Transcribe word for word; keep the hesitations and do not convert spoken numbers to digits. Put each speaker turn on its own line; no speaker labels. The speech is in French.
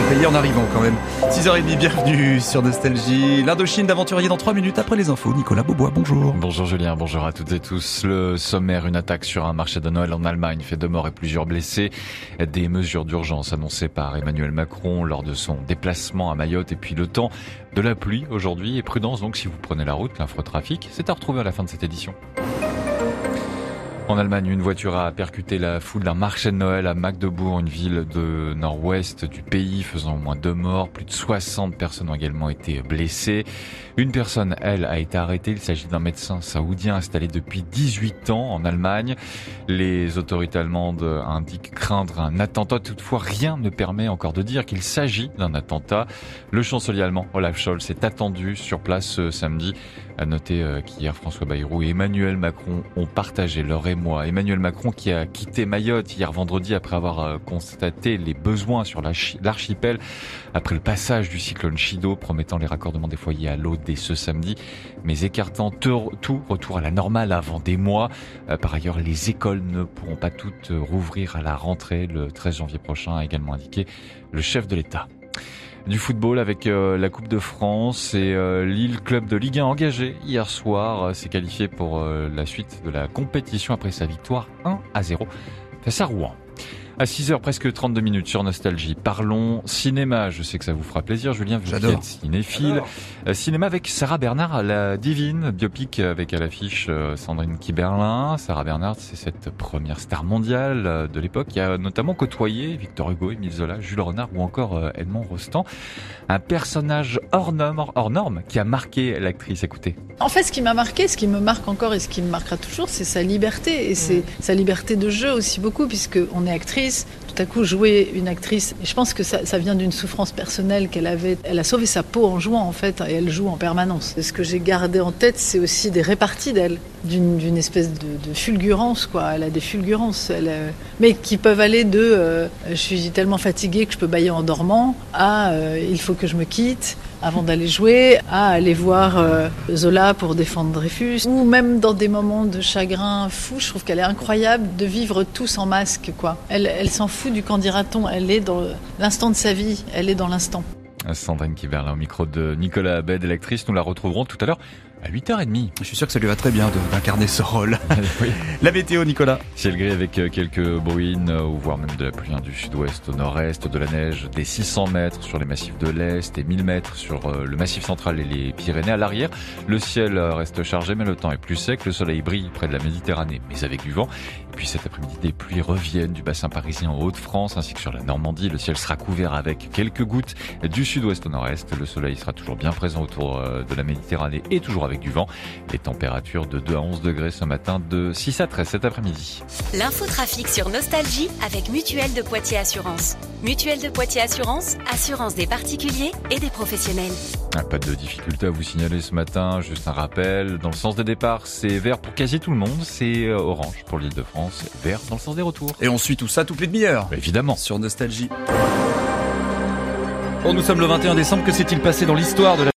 payé en arrivant quand même. six heures trente, bienvenue sur Nostalgie. L'Indochine d'aventurier dans trois minutes après les infos. Nicolas Beaubois, bonjour.
Bonjour Julien, bonjour à toutes et tous. Le sommaire, une attaque sur un marché de Noël en Allemagne fait deux morts et plusieurs blessés. Des mesures d'urgence annoncées par Emmanuel Macron lors de son déplacement à Mayotte. Et puis le temps de la pluie aujourd'hui. Et prudence donc si vous prenez la route, l'infotrafic. C'est à retrouver à la fin de cette édition. En Allemagne, une voiture a percuté la foule d'un marché de Noël à Magdebourg, une ville de nord-ouest du pays, faisant au moins deux morts. Plus de soixante personnes ont également été blessées. Une personne, elle, a été arrêtée. Il s'agit d'un médecin saoudien installé depuis dix-huit ans en Allemagne. Les autorités allemandes indiquent craindre un attentat. Toutefois, rien ne permet encore de dire qu'il s'agit d'un attentat. Le chancelier allemand Olaf Scholz est attendu sur place ce samedi. À noter qu'hier, François Bayrou et Emmanuel Macron ont partagé leur émoi. Emmanuel Macron qui a quitté Mayotte hier vendredi après avoir constaté les besoins sur l'archipel après le passage du cyclone Chido, promettant les raccordements des foyers à l'eau dès ce samedi, mais écartant tout retour à la normale avant des mois. Par ailleurs, les écoles ne pourront pas toutes rouvrir à la rentrée le treize janvier prochain, a également indiqué le chef de l'État. Du football avec euh, la Coupe de France et euh, Lille, club de Ligue un engagé hier soir, euh, s'est qualifié pour euh, la suite de la compétition après sa victoire un à zéro face à Rouen. À six heures, presque trente-deux minutes sur Nostalgie. Parlons cinéma. Je sais que ça vous fera plaisir, Julien, vous qui êtes cinéphile. Euh, cinéma avec Sarah Bernard, la divine, biopic avec à l'affiche euh, Sandrine Kiberlin. Sarah Bernard, c'est cette première star mondiale euh, de l'époque qui a notamment côtoyé Victor Hugo, Émile Zola, Jules Renard ou encore euh, Edmond Rostand. Un personnage hors norme, hors norme qui a marqué l'actrice. Écoutez.
En fait, ce qui m'a marqué, ce qui me marque encore et ce qui me marquera toujours, c'est sa liberté. Et c'est mmh. sa liberté de jeu aussi beaucoup, puisque on est actrice. Tout à coup, jouer une actrice, et je pense que ça, ça vient d'une souffrance personnelle qu'elle avait. Elle a sauvé sa peau en jouant, en fait, et elle joue en permanence. Et ce que j'ai gardé en tête, c'est aussi des réparties d'elle, d'une, d'une espèce de, de fulgurance, quoi. Elle a des fulgurances, elle, euh, mais qui peuvent aller de euh, je suis tellement fatiguée que je peux bâiller en dormant, à euh, il faut que je me quitte avant d'aller jouer, à aller voir euh, Zola pour défendre Dreyfus, ou même dans des moments de chagrin fou, je trouve qu'elle est incroyable de vivre tout sans masque, quoi. Elle, elle s'en fout du qu'en dira-t-on, elle est dans l'instant de sa vie, elle est dans l'instant.
Sandrine Kiberlin au micro de Nicolas Abed, l'actrice, nous la retrouverons tout à l'heure à huit heures trente.
Je suis sûr que ça lui va très bien de, d'incarner ce rôle. Oui. La météo, Nicolas.
Ciel gris avec quelques bruines, ou voire même de la pluie du sud-ouest au nord-est, de la neige des six cents mètres sur les massifs de l'Est et mille mètres sur le massif central et les Pyrénées. À l'arrière, le ciel reste chargé, mais le temps est plus sec. Le soleil brille près de la Méditerranée, mais avec du vent. Et puis cet après-midi, des pluies reviennent du bassin parisien en Hauts-de-France, ainsi que sur la Normandie. Le ciel sera couvert avec quelques gouttes du sud-ouest au nord-est. Le soleil sera toujours bien présent autour de la Méditerranée et toujours avec du vent. Les températures de deux à onze degrés ce matin, de six à treize cet après-midi.
L'infotrafic sur Nostalgie avec Mutuelle de Poitiers Assurance. Mutuelle de Poitiers Assurance, assurance des particuliers et des professionnels.
Ah, pas de difficulté à vous signaler ce matin, juste un rappel. Dans le sens des départs, c'est vert pour quasi tout le monde, c'est orange pour l'Île-de-France, vert dans le sens des retours.
Et on suit tout ça toutes les demi-heures.
Évidemment.
Sur Nostalgie. Bon, nous sommes le vingt et un décembre, que s'est-il passé dans l'histoire de la